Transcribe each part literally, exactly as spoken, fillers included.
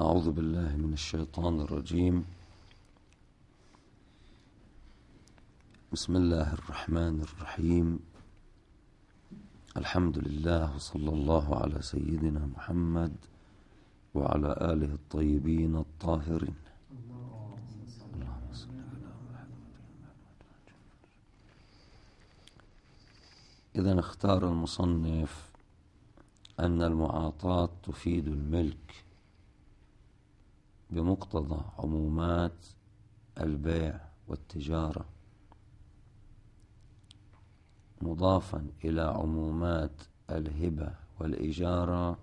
أعوذ بالله من الشيطان الرجيم. بسم الله الرحمن الرحيم. الحمد لله وصلى الله على سيدنا محمد وعلى آله الطيبين الطاهرين. اللهم صل على محمد. إذن اختار المصنف أن المعاطاة تفيد الملك بمقتضى عمومات البيع والتجارة، مضافا إلى عمومات الهبة والإجارة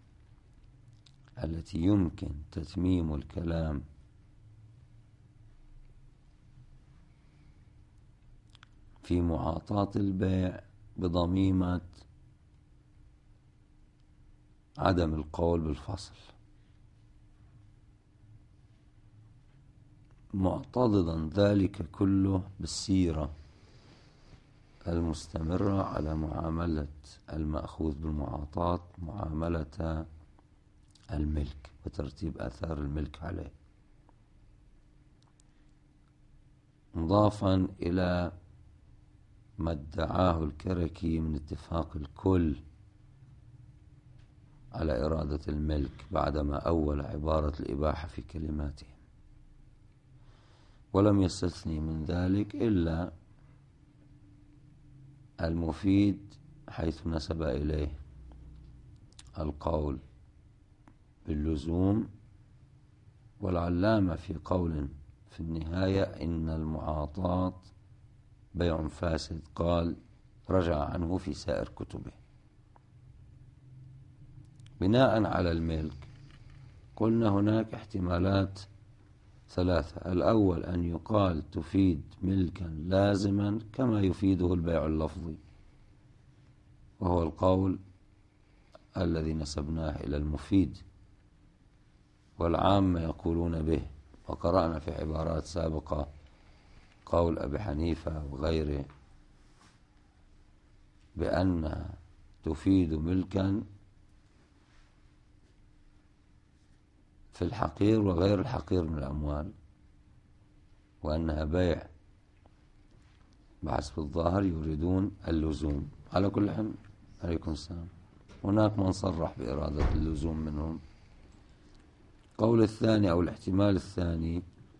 التي يمكن تتميم الكلام في معاطاة البيع بضميمة عدم القول بالفصل، معتضدا ذلك كله بالسيرة المستمرة على معاملة المأخوذ بالمعاطاة معاملة الملك وترتيب آثار الملك عليه، مضافا إلى ما ادعاه الكركي من اتفاق الكل على إرادة الملك بعدما أول عبارة الإباحة في كلماته، ولم يستثني من ذلك إلا المفيد حيث نسب إليه القول باللزوم. والعلامة في قول في النهاية إن المعاطاة بيع فاسد قال رجع عنه في سائر كتبه. بناء على الملك قلنا هناك احتمالات ثلاثة. الأول أن يقال تفيد ملكا لازما كما يفيده البيع اللفظي، وهو القول الذي نسبناه إلى المفيد والعامة يقولون به، وقرأنا في عبارات سابقة قول أبي حنيفة وغيره بأنها تفيد ملكا في الحقير وغير الحقير من الأموال، وأنها بيع بحسب الظاهر يريدون اللزوم. على كل حال عليكم السلام، هناك من صرح بإرادة اللزوم منهم. قول الثاني أو الاحتمال الثاني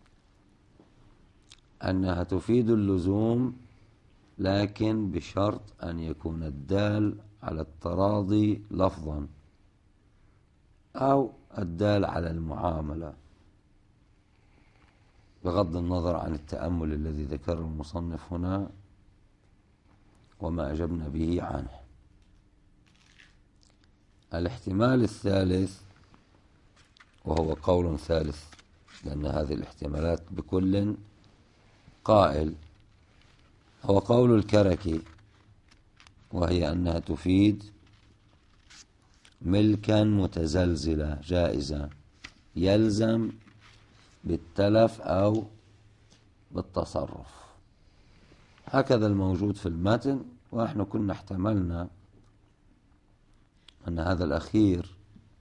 أنها تفيد اللزوم لكن بشرط أن يكون الدال على التراضي لفظا أو الدال على المعاملة، بغض النظر عن التأمل الذي ذكره المصنف هنا وما أجبنا به عنه. الاحتمال الثالث وهو قول ثالث، لأن هذه الاحتمالات بكل قائل، هو قول الكركي، وهي أنها تفيد ملكا متزلزلة جائزة يلزم بالتلف أو بالتصرف. هكذا الموجود في المتن، ونحن كنا احتملنا أن هذا الأخير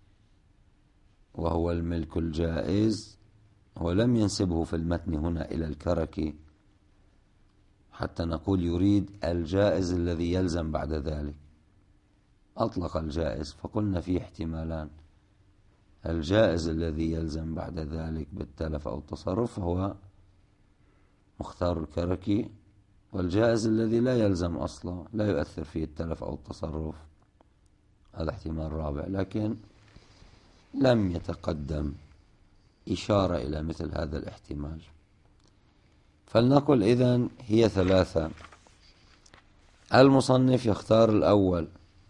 وهو الملك الجائز ولم ينسبه في المتن هنا إلى الكركي حتى نقول يريد الجائز الذي يلزم بعد ذلك، أطلق الجائز فقلنا فيه احتمالان: الجائز الذي يلزم بعد ذلك بالتلف أو التصرف هو مختار الكركي، والجائز الذي لا يلزم أصلا لا يؤثر فيه التلف أو التصرف هذا احتمال رابع، لكن لم يتقدم إشارة إلى مثل هذا الاحتمال. فلنقل إذن هي ثلاثة. المصنف يختار الأول،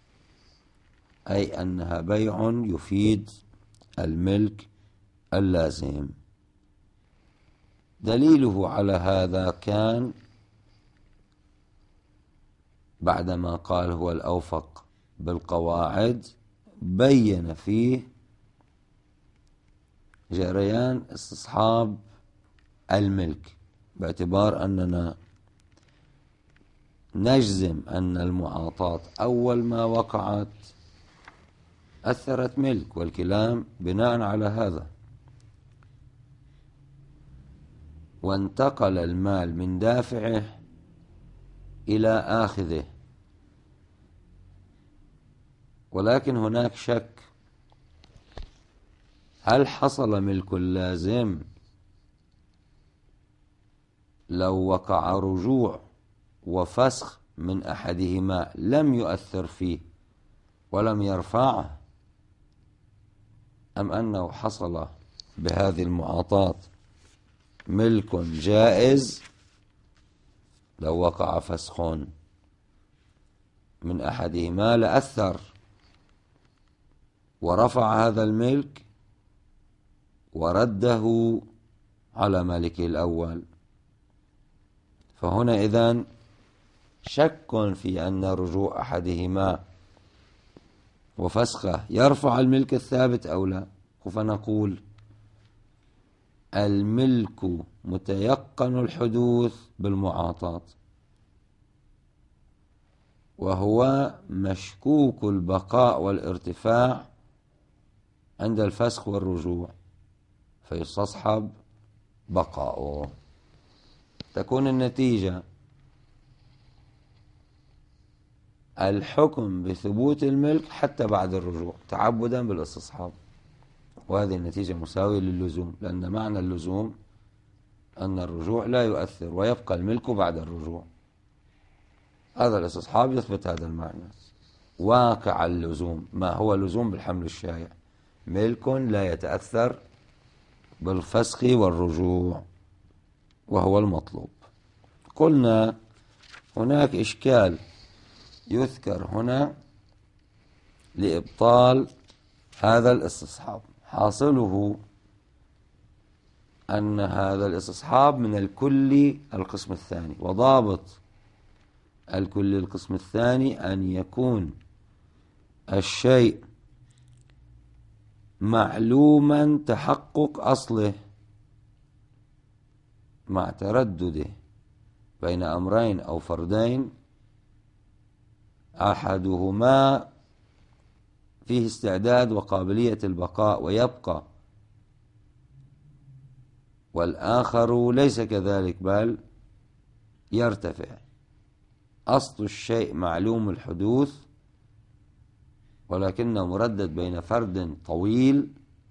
أي أنها بيع يفيد الملك اللازم. دليله على هذا كان بعدما قال هو الأوفق بالقواعد بين فيه جريان استصحاب الملك، باعتبار أننا نجزم أن المعاطاة أول ما وقعت أثرت ملك، والكلام بناء على هذا. وانتقل المال من دافعه إلى آخذه. ولكن هناك شك، هل حصل ملك اللازم لو وقع رجوع وفسخ من أحدهما لم يؤثر فيه ولم يرفعه، أم أنه حصل بهذه المعاطاة ملك جائز لو وقع فسخ من أحدهما لأثر ورفع هذا الملك ورده على مالكه الأول. فهنا إذن شك في أن رجوع أحدهما وفسخه يرفع الملك الثابت أو لا. فنقول الملك متيقن الحدوث بالمعاطاة، وهو مشكوك البقاء والارتفاع عند الفسخ والرجوع، فيستصحب بقاؤه. تكون النتيجة الحكم بثبوت الملك حتى بعد الرجوع تعبدا بالاستصحاب، وهذه النتيجة مساوية للزوم، لأن معنى اللزوم أن الرجوع لا يؤثر ويبقى الملك بعد الرجوع. هذا الاستصحاب يثبت هذا المعنى. واقع اللزوم ما هو لزوم بالحمل الشائع، ملك لا يتأثر بالفسخ والرجوع، وهو المطلوب. قلنا هناك إشكال يذكر هنا لإبطال هذا الاستصحاب، حاصله أن هذا الاستصحاب من الكل القسم الثاني، وضابط الكل القسم الثاني أن يكون الشيء معلوما تحقق أصله مع تردده بين أمرين أو فردين أحدهما فيه استعداد وقابلية البقاء ويبقى، والآخر ليس كذلك بل يرتفع. أصل الشيء معلوم الحدوث ولكنه مردد بين فرد طويل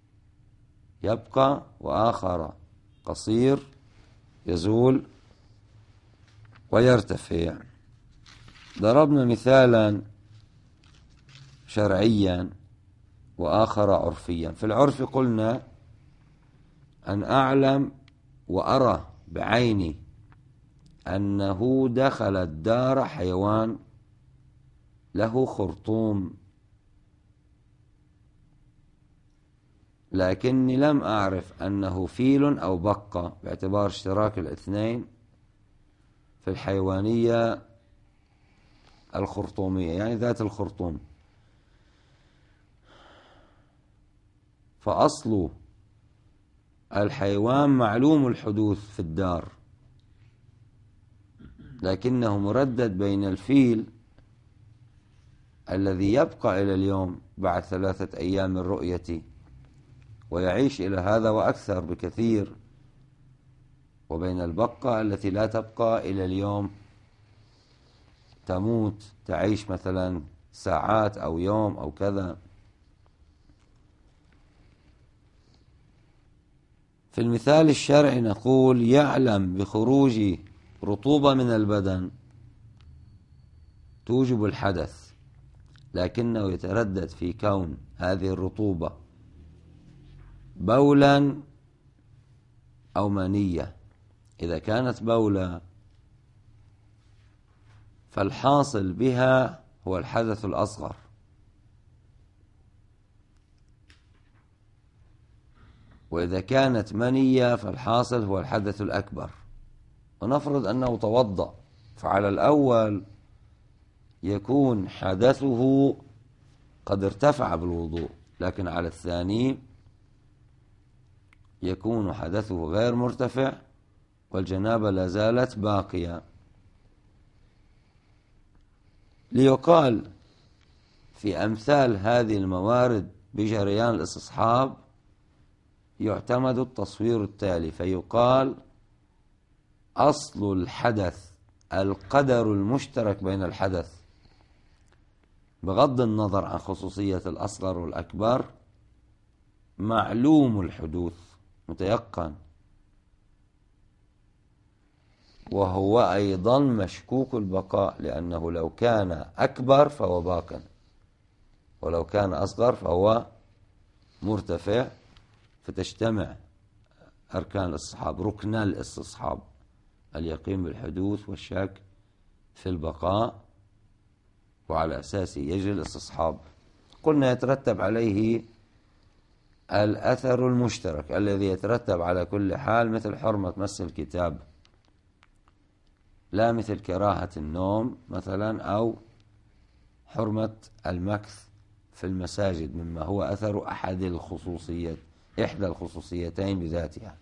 يبقى وآخر قصير يزول ويرتفع. ضربنا مثالا شرعيا وآخر عرفيا. في العرف قلنا أن أعلم وأرى بعيني أنه دخل الدار حيوان له خرطوم، لكني لم أعرف أنه فيل أو بقة باعتبار اشتراك الاثنين في الحيوانية الخرطومية، يعني ذات الخرطوم. فأصل الحيوان معلوم الحدوث في الدار، لكنه مردد بين الفيل الذي يبقى إلى اليوم بعد ثلاثة أيام من رؤيته ويعيش إلى هذا وأكثر بكثير، وبين البقة التي لا تبقى إلى اليوم، تموت تعيش مثلا ساعات أو يوم أو كذا. في المثال الشرعي نقول يعلم بخروج رطوبة من البدن توجب الحدث، لكنه يتردد في كون هذه الرطوبة بولا أو منية. إذا كانت بولا فالحاصل بها هو الحدث الأصغر، وإذا كانت منية فالحاصل هو الحدث الأكبر. ونفرض أنه توضأ، فعلى الأول يكون حدثه قد ارتفع بالوضوء، لكن على الثاني يكون حدثه غير مرتفع والجنابة لا زالت باقية. ليقال في أمثال هذه الموارد بجريان الاستصحاب يعتمد التصوير التالي، فيقال أصل الحدث القدر المشترك بين الحدث بغض النظر عن خصوصية الأصغر والأكبر معلوم الحدوث متيقن، وهو أيضا مشكوك البقاء، لأنه لو كان أكبر فهو باق، ولو كان أصغر فهو مرتفع، فتجتمع أركان الاستصحاب، ركنا الاستصحاب، اليقين بالحدوث والشك في البقاء، وعلى أساسه يجري الاستصحاب. قلنا يترتب عليه الأثر المشترك الذي يترتب على كل حال، مثل حرمة مس الكتاب، لا مثل كراهة النوم مثلا، أو حرمة المكث في المساجد، مما هو أثر أحد الخصوصيات، إحدى الخصوصيتين بذاتها.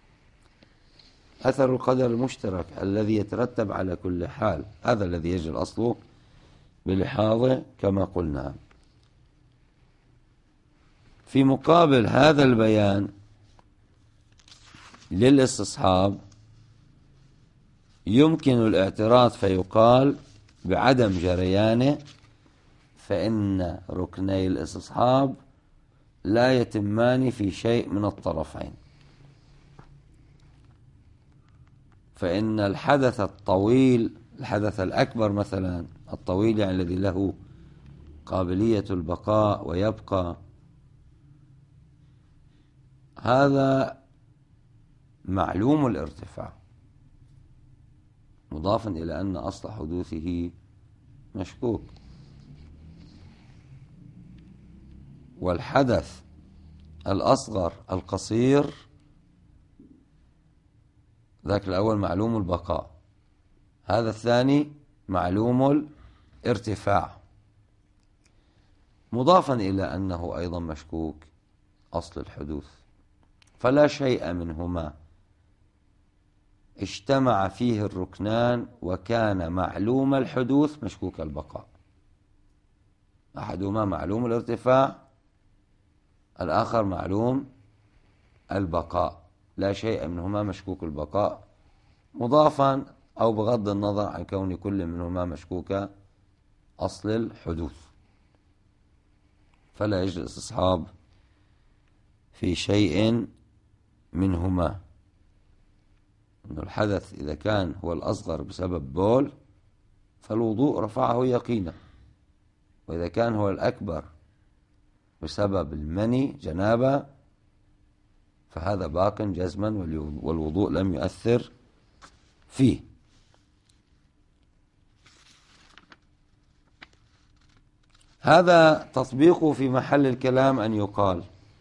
أثر القدر المشترك الذي يترتب على كل حال، هذا الذي يجري الأصل بلحاظه كما قلنا. في مقابل هذا البيان للاستصحاب يمكن الاعتراض فيقال بعدم جريانه، فإن ركني الاستصحاب لا يتمان في شيء من الطرفين، فإن الحدث الطويل، الحدث الأكبر مثلا الطويل، يعني الذي له قابلية البقاء ويبقى، هذا معلوم الارتفاع، مضافا إلى أن أصل حدوثه مشكوك. والحدث الأصغر القصير ذاك الأول معلوم البقاء، هذا الثاني معلوم الارتفاع، مضافا إلى أنه أيضا مشكوك أصل الحدوث، فلا شيء منهما اجتمع فيه الركنان وكان معلوم الحدوث مشكوك البقاء. أحدهما معلوم الارتفاع، الآخر معلوم البقاء، لا شيء منهما مشكوك البقاء، مضافا أو بغض النظر عن كون كل منهما مشكوك أصل الحدوث، فلا يجري الاستصحاب في شيء منهما. أن الحدث إذا كان هو الأصغر بسبب بول فالوضوء رفعه يقينا، وإذا كان هو الأكبر بسبب المني جنابة فهذا باق جزما والوضوء لم يؤثر فيه. هذا تطبيقه في محل الكلام أن يقال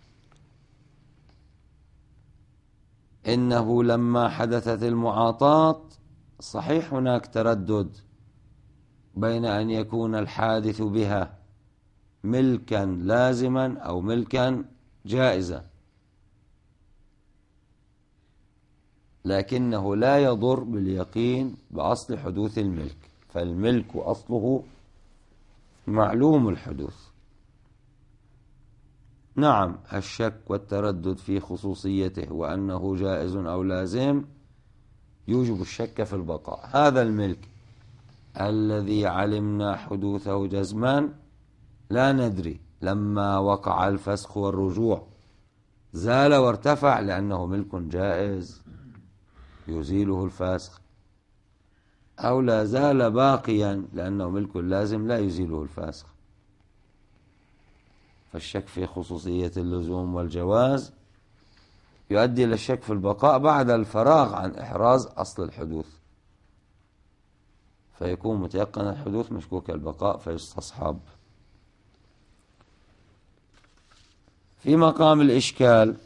إنه لما حدثت المعاطاة صحيح هناك تردد بين أن يكون الحادث بها ملكا لازما أو ملكا جائزا، لكنه لا يضر باليقين بأصل حدوث الملك، فالملك أصله معلوم الحدوث. نعم، الشك والتردد في خصوصيته وأنه جائز أو لازم يوجب الشك في البقاء. هذا الملك الذي علمنا حدوثه جزما لا ندري لما وقع الفسخ والرجوع زال وارتفع لأنه ملك جائز يزيله الفاسخ، أو لا زال باقيا لأنه ملك لازم لا يزيله الفاسخ. فالشك في خصوصية اللزوم والجواز يؤدي إلى الشك في البقاء بعد الفراغ عن إحراز أصل الحدوث، فيكون متيقن الحدوث مشكوك البقاء فيستصحب. في مقام الإشكال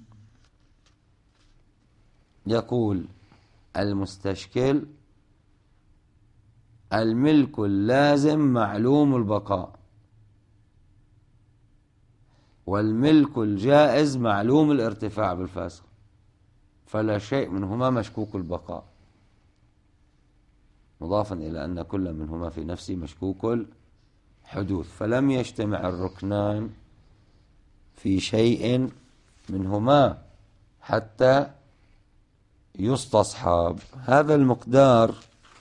يقول المستشكل الملك اللازم معلوم البقاء، والملك الجائز معلوم الارتفاع بالفاسخ، فلا شيء منهما مشكوك البقاء، مضافا إلى أن كل منهما في نفسه مشكوك الحدوث، فلم يجتمع الركنان في شيء منهما حتى يستصحب. هذا المقدار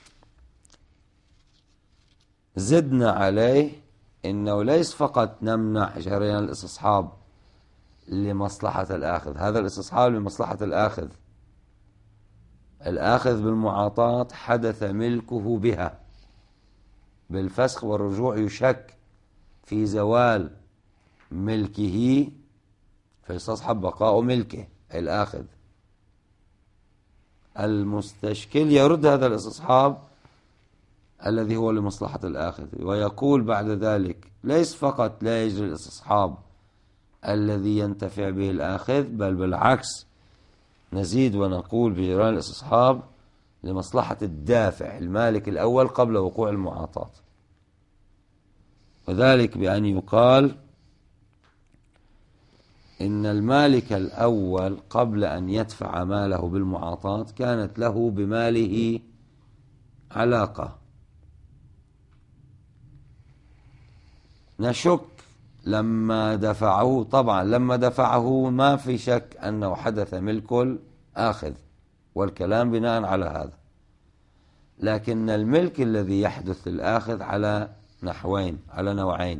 زدنا عليه إنه ليس فقط نمنع جريان الاستصحاب لمصلحة الآخذ، هذا الاستصحاب لمصلحة الآخذ، الآخذ بالمعاطاة حدث ملكه بها بالفسخ والرجوع، يشك في زوال ملكه فيستصحب بقاء ملكه الآخذ. المستشكل يرد هذا الاستصحاب الذي هو لمصلحة الآخذ، ويقول بعد ذلك ليس فقط لا يجري الاستصحاب الذي ينتفع به الآخذ، بل بالعكس نزيد ونقول بجريان الاستصحاب لمصلحة الدافع المالك الأول قبل وقوع المعاطاة، وذلك بأن يقال إن المالك الأول قبل أن يدفع ماله بالمعاطاة كانت له بماله علاقة، نشك لما دفعه، طبعا لما دفعه ما في شك أنه حدث ملك الآخذ، والكلام بناء على هذا، لكن الملك الذي يحدث للآخذ على نحوين، على نوعين،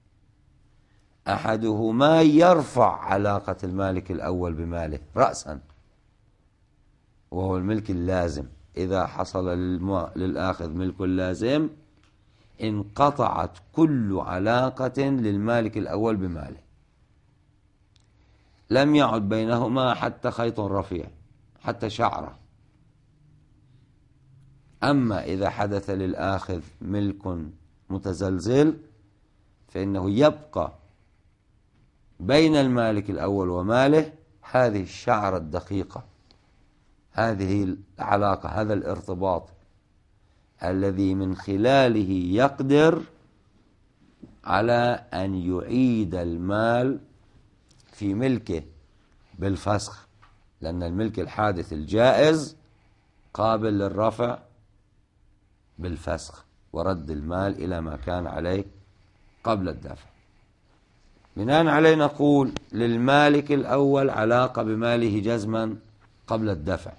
أحدهما يرفع علاقة المالك الأول بماله رأسا، وهو الملك اللازم. إذا حصل للآخذ ملك لازم انقطعت كل علاقة للمالك الأول بماله، لم يعد بينهما حتى خيط رفيع، حتى شعرة. أما إذا حدث للآخذ ملك متزلزل فإنه يبقى بين المالك الأول وماله هذه الشعرة الدقيقة، هذه العلاقة، هذا الارتباط الذي من خلاله يقدر على أن يعيد المال في ملكه بالفسخ، لأن الملك الحادث الجائز قابل للرفع بالفسخ ورد المال إلى ما كان عليه قبل الدفع. بناء عليه نقول للمالك الأول علاقة بماله جزما قبل الدفع،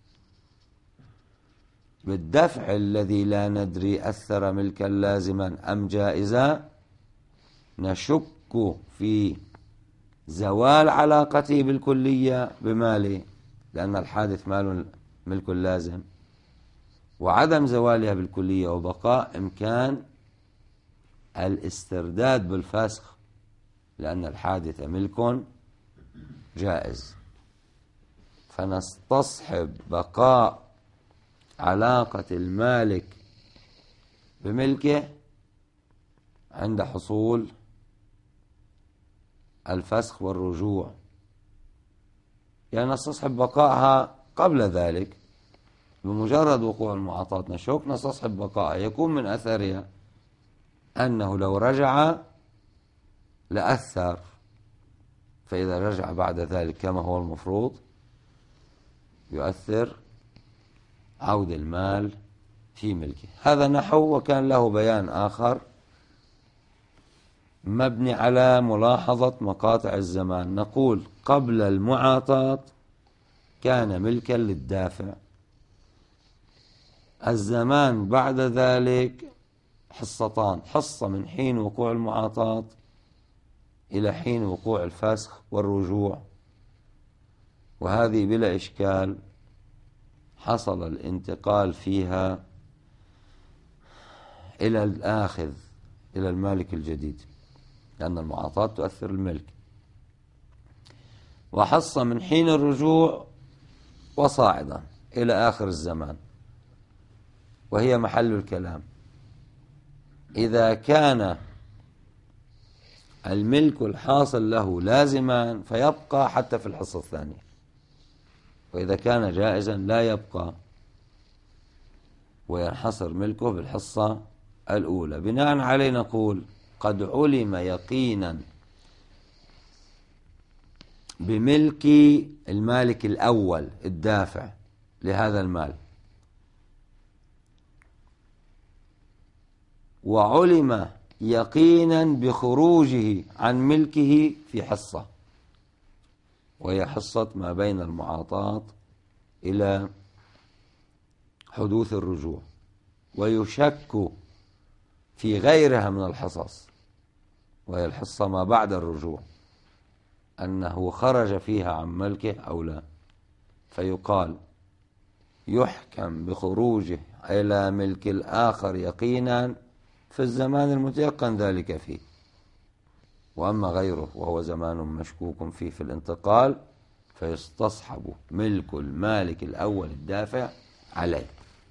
بالدفع الذي لا ندري أثر ملكا لازما أم جائزا نشك في زوال علاقته بالكلية بماله، لأن الحادث مال ملك لازم، وعدم زوالها بالكلية وبقاء إمكان الاسترداد بالفسخ، لأن الحادث ملك جائز، فنستصحب بقاء علاقة المالك بملكه عند حصول الفسخ والرجوع، يعني نستصحب بقائها قبل ذلك، بمجرد وقوع المعاطاة نشك نستصحب بقائها، يكون من أثرها أنه لو رجع لأثر، فإذا رجع بعد ذلك كما هو المفروض يؤثر عود المال في ملكه. هذا نحو، وكان له بيان آخر مبني على ملاحظة مقاطع الزمان. نقول قبل المعاطاة كان ملكا للدافع، الزمان بعد ذلك حصتان، حصة من حين وقوع المعاطاة إلى حين وقوع الفسخ والرجوع، وهذه بلا إشكال حصل الانتقال فيها إلى الآخذ، إلى المالك الجديد، لأن المعاطاة تؤثر الملك، وحصة من حين الرجوع وصاعدا إلى آخر الزمان، وهي محل الكلام. إذا كان الملك الحاصل له لازما فيبقى حتى في الحصة الثانية، وإذا كان جائزا لا يبقى وينحصر ملكه بالحصة الأولى. بناء عليه نقول قد علم يقينا بملك المالك الأول الدافع لهذا المال، وعلم يقينا بخروجه عن ملكه في حصة، وهي حصة ما بين المعاطاة إلى حدوث الرجوع، ويشك في غيرها من الحصص، وهي الحصة ما بعد الرجوع، أنه خرج فيها عن ملكه أو لا، فيقال يحكم بخروجه إلى ملك الآخر يقينا في الزمان المتيقن ذلك فيه. وأما غيره وهو زمان مشكوك فيه في الانتقال فيستصحب ملك المالك الأول الدافع عليه.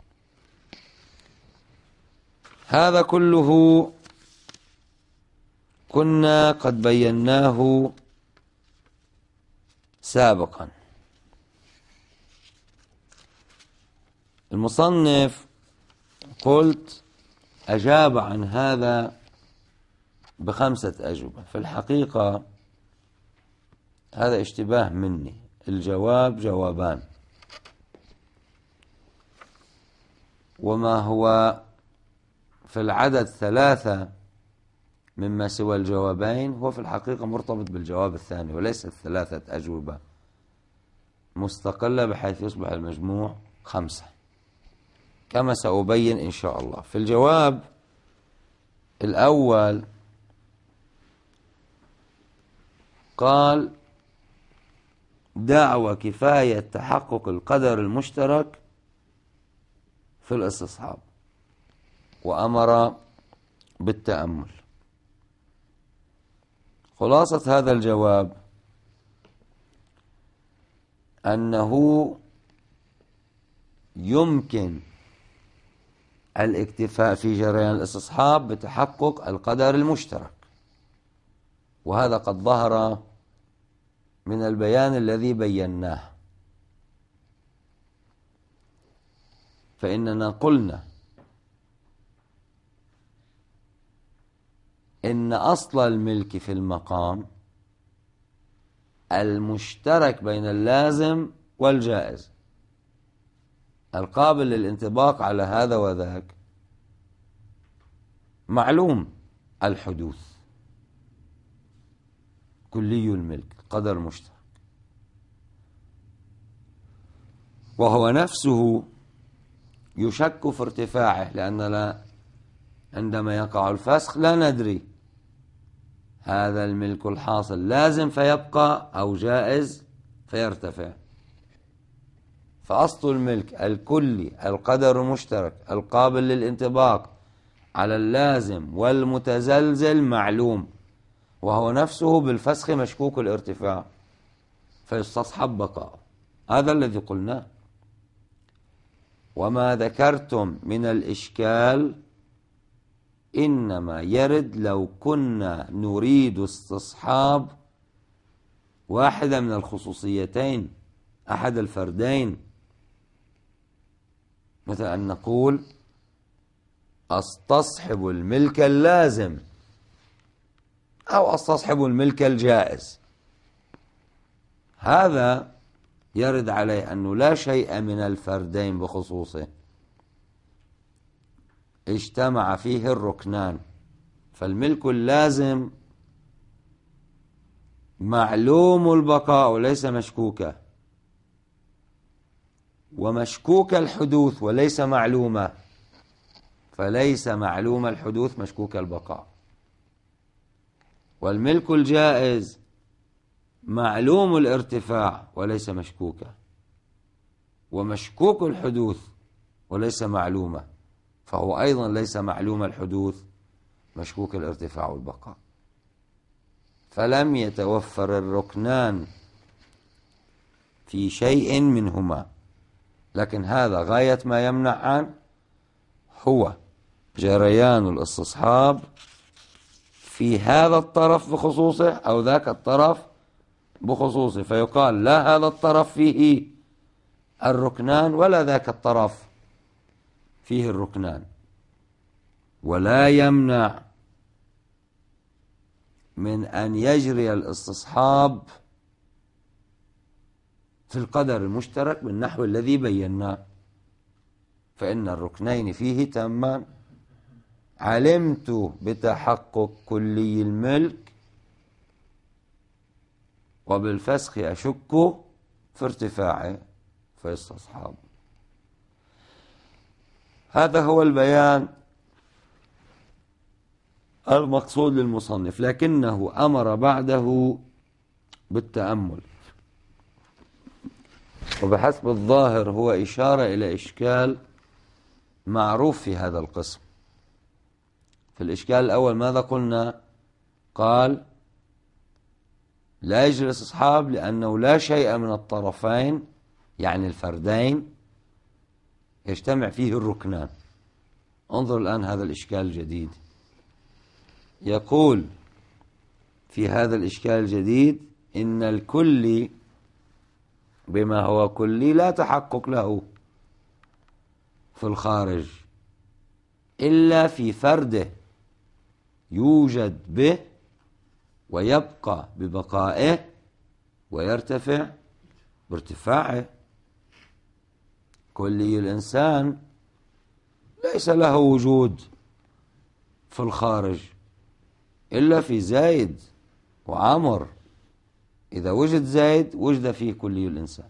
هذا كله كنا قد بيناه سابقا. المصنف قلت أجاب عن هذا بخمسة أجوبة. في الحقيقة هذا اشتباه مني، الجواب جوابان، وما هو في العدد ثلاثة مما سوى الجوابين هو في الحقيقة مرتبط بالجواب الثاني، وليست ثلاثة أجوبة مستقلة بحيث يصبح المجموع خمسة كما سأبين إن شاء الله. في الجواب الأول قال دعوى كفاية تحقق القدر المشترك في الاستصحاب، وأمر بالتأمل. خلاصة هذا الجواب أنه يمكن الاكتفاء في جريان الاستصحاب بتحقق القدر المشترك، وهذا قد ظهر من البيان الذي بيناه. فإننا قلنا إن أصل الملك في المقام المشترك بين اللازم والجائز القابل للانطباق على هذا وذاك معلوم الحدوث، كلي الملك، قدر مشترك، وهو نفسه يشك في ارتفاعه، لأننا عندما يقع الفسخ لا ندري هذا الملك الحاصل لازم فيبقى أو جائز فيرتفع. فأصل الملك الكلي القدر المشترك القابل للانطباق على اللازم والمتزلزل معلوم، وهو نفسه بالفسخ مشكوك الارتفاع فيستصحب بقاءه. هذا الذي قلناه. وما ذكرتم من الإشكال إنما يرد لو كنا نريد استصحاب واحدة من الخصوصيتين، أحد الفردين، مثل أن نقول أستصحب الملك اللازم أو أستصحب الملك الجائز. هذا يرد عليه أنه لا شيء من الفردين بخصوصه اجتمع فيه الركنان، فالملك اللازم معلوم البقاء وليس مشكوكا، ومشكوك الحدوث وليس معلومة، فليس معلوم الحدوث مشكوك البقاء. والملك الجائز معلوم الارتفاع وليس مشكوكا، ومشكوك الحدوث وليس معلومة، فهو أيضا ليس معلوم الحدوث مشكوك الارتفاع والبقاء. فلم يتوفر الركنان في شيء منهما، لكن هذا غاية ما يمنع عنه هو جريان الاستصحاب في هذا الطرف بخصوصه أو ذاك الطرف بخصوصه، فيقال لا هذا الطرف فيه الركنان ولا ذاك الطرف فيه الركنان. ولا يمنع من أن يجري الاستصحاب في القدر المشترك بالنحو الذي بيناه، فإن الركنين فيه تامان. علمت بتحقق كلي الملك وبالفسخ أشك في ارتفاعه، فيستصحاب. هذا هو البيان المقصود للمصنف، لكنه أمر بعده بالتأمل، وبحسب الظاهر هو إشارة إلى إشكال معروف في هذا القسم. في الإشكال الأول ماذا قلنا؟ قال لا يجلس أصحاب لأنه لا شيء من الطرفين يعني الفردين يجتمع فيه الركنان. انظر الآن هذا الإشكال الجديد. يقول في هذا الإشكال الجديد إن الكل بما هو كلي لا تحقق له في الخارج إلا في فرده يوجد به ويبقى ببقائه ويرتفع بارتفاعه. كلي الإنسان ليس له وجود في الخارج إلا في زيد وعمر. إذا وجد زيد وجد فيه كلي الإنسان،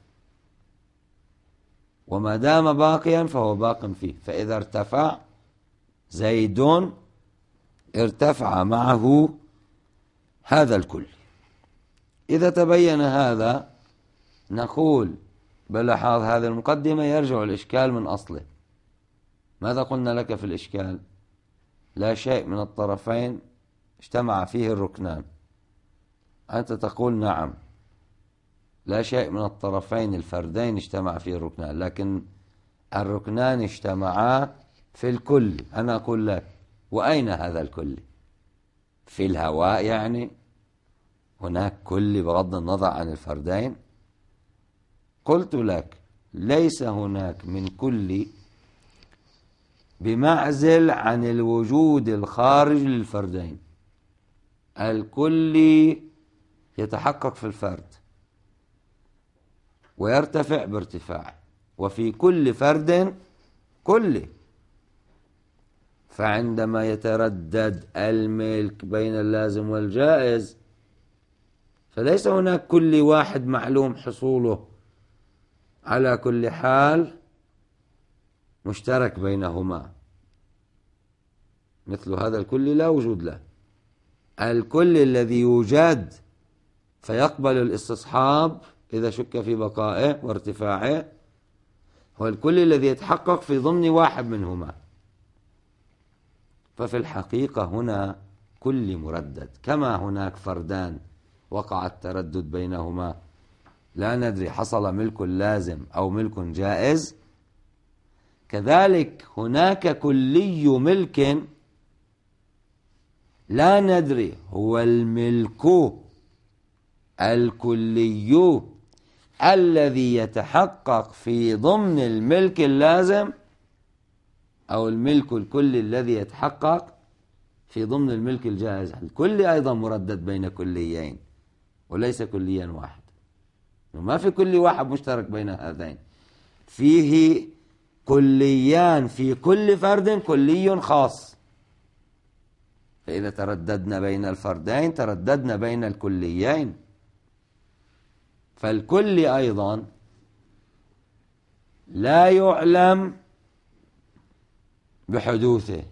وما دام باقيا فهو باق فيه. فإذا ارتفع زيد ارتفع معه هذا الكل. إذا تبين هذا نقول بلحاظ هذه المقدمة يرجع الإشكال من أصله. ماذا قلنا لك في الإشكال؟ لا شيء من الطرفين اجتمع فيه الركنان. أنت تقول نعم، لا شيء من الطرفين الفردين اجتمع فيه الركنان، لكن الركنان اجتمعا في الكل. أنا أقول لك وأين هذا الكل؟ في الهواء يعني؟ هناك كل بغض النظر عن الفردين؟ قلت لك ليس هناك من كل بمعزل عن الوجود الخارج للفردين. الكل يتحقق في الفرد ويرتفع بارتفاع، وفي كل فرد كل. فعندما يتردد الملك بين اللازم والجائز فليس هناك كل واحد معلوم حصوله على كل حال مشترك بينهما. مثل هذا الكل لا وجود له. الكل الذي يوجد فيقبل الاستصحاب إذا شك في بقائه وارتفاعه هو الكل الذي يتحقق في ضمن واحد منهما. ففي الحقيقة هنا كل مردد، كما هناك فردان وقع التردد بينهما لا ندري حصل ملك لازم أو ملك جائز، كذلك هناك كلي ملك لا ندري هو الملك الكلي الذي يتحقق في ضمن الملك اللازم أو الملك الكلي الذي يتحقق في ضمن الملك الجائز. الكل أيضا مردد بين كليين وليس كليا واحد، وما في كل واحد مشترك بين هذين. فيه كليان في كل فرد كلي خاص. فإذا ترددنا بين الفردين ترددنا بين الكليين. فالكل أيضا لا يعلم بحدوثه،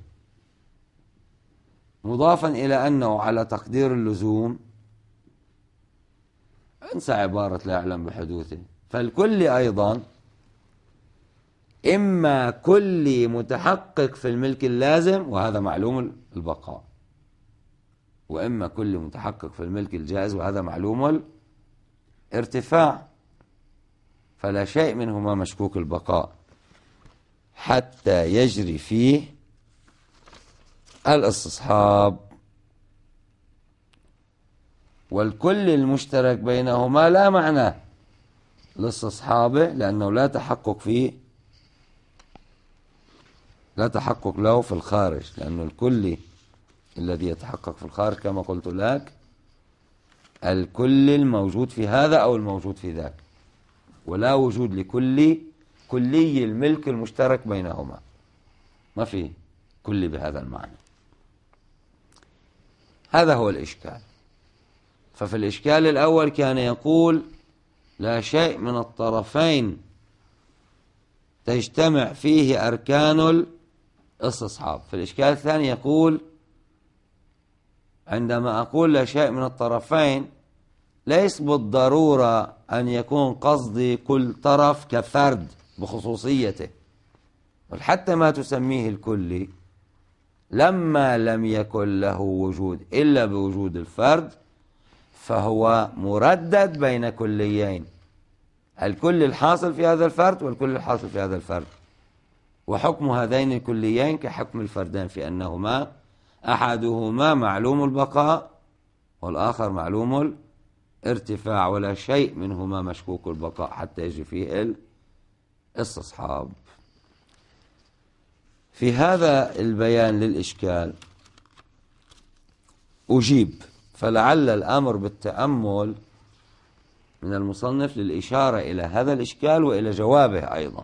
مضافا إلى أنه على تقدير اللزوم انسى عبارة لا يعلم بحدوثه. فالكل أيضا إما كل متحقق في الملك اللازم وهذا معلوم البقاء، وإما كل متحقق في الملك الجائز وهذا معلوم الارتفاع. فلا شيء منهما مشكوك البقاء حتى يجري فيه الاستصحاب. والكل المشترك بينهما لا معنى لاستصحابه لأنه لا تحقق فيه لا تحقق له في الخارج، لأنه الكل الذي يتحقق في الخارج كما قلت لك الكل الموجود في هذا أو الموجود في ذاك، ولا وجود لكل كلي الملك المشترك بينهما. ما في كل بهذا المعنى. هذا هو الإشكال. ففي الإشكال الأول كان يقول لا شيء من الطرفين تجتمع فيه أركان الاستصحاب. في الإشكال الثاني يقول: عندما أقول لا شيء من الطرفين ليس بالضرورة أن يكون قصدي كل طرف كفرد بخصوصيته، بل حتى ما تسميه الكلي لما لم يكن له وجود إلا بوجود الفرد فهو مردد بين كليين، الكل الحاصل في هذا الفرد والكل الحاصل في هذا الفرد، وحكم هذين الكليين كحكم الفردين في أنهما أحدهما معلوم البقاء والآخر معلوم الارتفاع، ولا شيء منهما مشكوك البقاء حتى يجي فيه الاستصحاب. في هذا البيان للإشكال أجيب، فلعل الأمر بالتأمل من المصنف للإشارة إلى هذا الإشكال وإلى جوابه أيضا.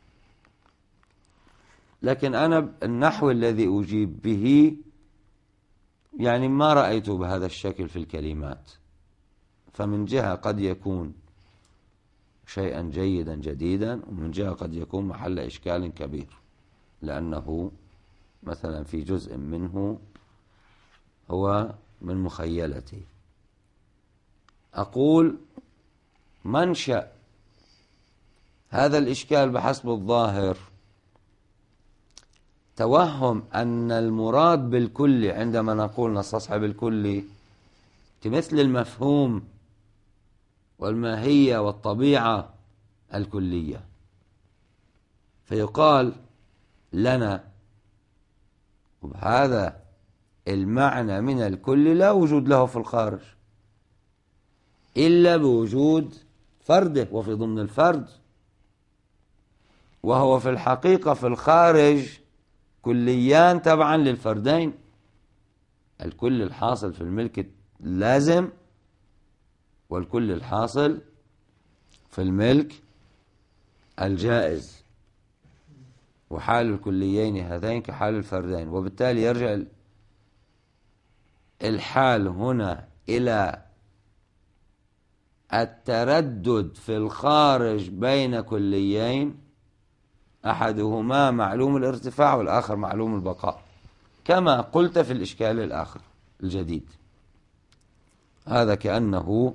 لكن أنا النحو الذي أجيب به يعني ما رأيته بهذا الشكل في الكلمات، فمن جهة قد يكون شيئا جيدا جديدا، ومن جهة قد يكون محل إشكال كبير، لأنه مثلا في جزء منه هو من مخيلتي. أقول: منشأ هذا الإشكال بحسب الظاهر توهم أن المراد بالكل عندما نقول نستصحب الكل كمثل المفهوم والماهية والطبيعة الكلية، فيقال لنا هذا المعنى من الكل لا وجود له في الخارج إلا بوجود فرده، وفي ضمن الفرد، وهو في الحقيقة في الخارج كليان تبعا للفردين، الكل الحاصل في الملك اللازم والكل الحاصل في الملك الجائز، وحال الكليين هذين كحال الفردين، وبالتالي يرجع الحال هنا إلى التردد في الخارج بين كليين أحدهما معلوم الارتفاع والآخر معلوم البقاء، كما قلت في الإشكال الآخر الجديد. هذا كأنه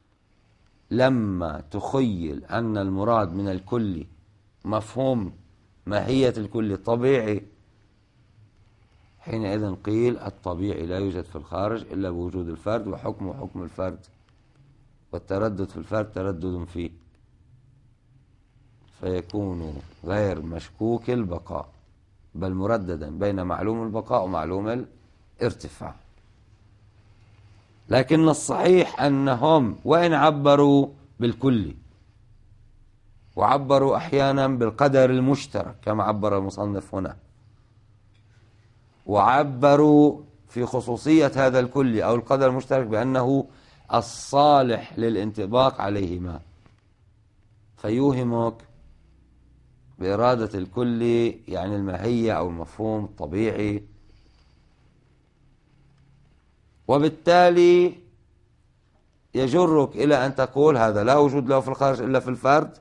لما تخيل أن المراد من الكل مفهوم ماهية الكل طبيعي، حينئذ قيل الطبيعي لا يوجد في الخارج إلا بوجود الفرد، وحكمه حكم الفرد، والتردد في الفرد تردد فيه، فيكون غير مشكوك البقاء بل مرددا بين معلوم البقاء ومعلوم الارتفاع. لكن الصحيح أنهم وإن عبروا بالكل وعبروا أحيانا بالقدر المشترك كما عبر المصنف هنا، وعبروا في خصوصية هذا الكل أو القدر المشترك بأنه الصالح للانطباق عليهما، فيوهمك بإرادة الكل يعني الماهية أو المفهوم الطبيعي، وبالتالي يجرك إلى أن تقول هذا لا وجود له في الخارج إلا في الفرد،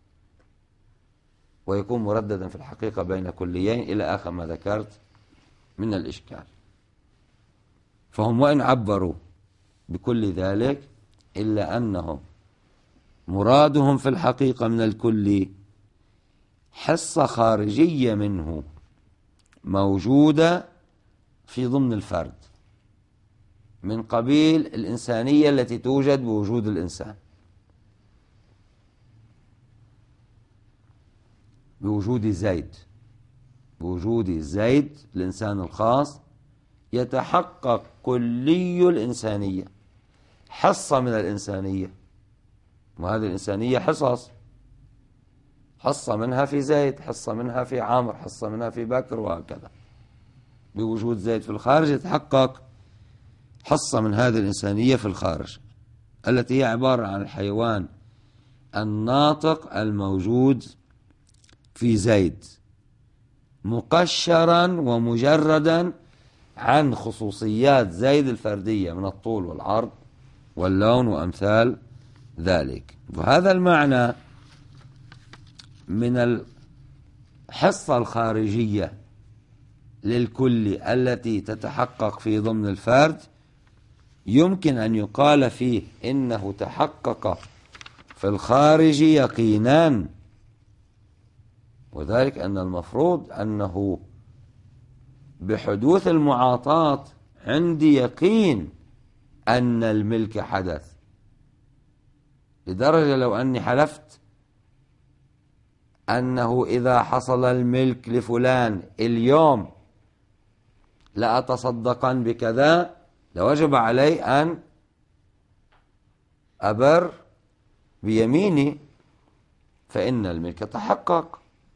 ويكون مرددا في الحقيقة بين كليين إلى آخر ما ذكرت من الإشكال. فهم وإن عبروا بكل ذلك إلا أنهم مرادهم في الحقيقة من الكل حصة خارجية منه موجودة في ضمن الفرد من قبيل الإنسانية التي توجد بوجود الإنسان، بوجود زيد، بوجود زيد الإنسان الخاص يتحقق كلي الإنسانية، حصة من الإنسانية، وهذه الإنسانية حصص، حصة منها في زيد، حصة منها في عامر، حصة منها في بكر، وهكذا. بوجود زيد في الخارج يتحقق حصة من هذه الإنسانية في الخارج التي هي عبارة عن الحيوان الناطق الموجود في زيد مقشرا ومجردا عن خصوصيات زيد الفردية من الطول والعرض واللون وأمثال ذلك. وهذا المعنى من الحصة الخارجية للكل التي تتحقق في ضمن الفرد يمكن أن يقال فيه إنه تحقق في الخارج يقينا، وذلك أن المفروض أنه بحدوث المعاطاة عندي يقين أن الملك حدث، لدرجة لو أني حلفت أنه إذا حصل الملك لفلان اليوم لأتصدقن بكذا لوجب علي أن أبر بيميني، فإن الملك تحقق.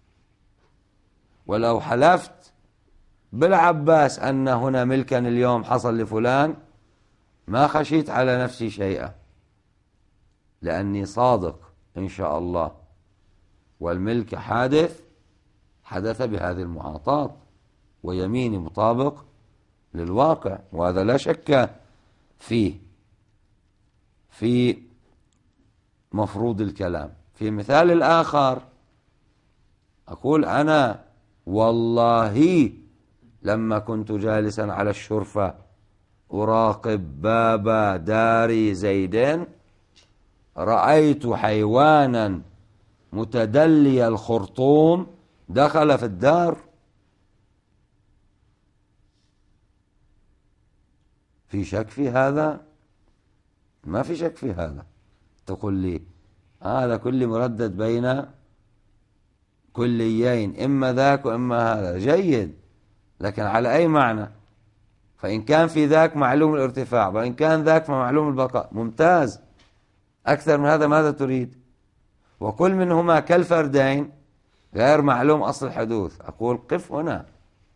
ولو حلفت بالعباس أن هنا ملكا اليوم حصل لفلان ما خشيت على نفسي شيئا، لأني صادق إن شاء الله، والملك حادث حدث بهذه المعاطاة ويميني مطابق للواقع، وهذا لا شك فيه في مفروض الكلام. في مثال الآخر أقول أنا والله لما كنت جالسا على الشرفة أراقب باب دار زيد رأيت حيوانا متدلي الخرطوم دخل في الدار. في شك في هذا؟ ما في شك في هذا. تقول لي هذا آه كل مردد بين كليين، إما ذاك وإما هذا، جيد، لكن على أي معنى؟ فإن كان في ذاك معلوم الارتفاع وإن كان ذاك فمعلوم البقاء، ممتاز. أكثر من هذا ماذا تريد؟ وكل منهما كالفردين غير معلوم أصل الحدوث. أقول قف هنا،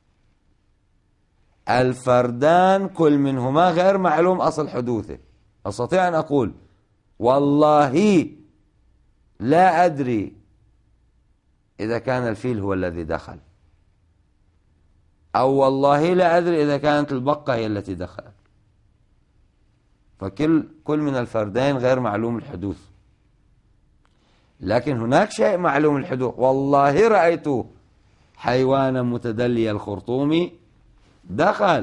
الفردان كل منهما غير معلوم أصل حدوثه. أستطيع أن أقول والله لا أدري إذا كان الفيل هو الذي دخل، أو والله لا أدري إذا كانت البقة هي التي دخلت، فكل كل من الفردين غير معلوم الحدوث. لكن هناك شيء معلوم الحدوث، والله رأيت حيوانا متدلي الخرطوم دخل،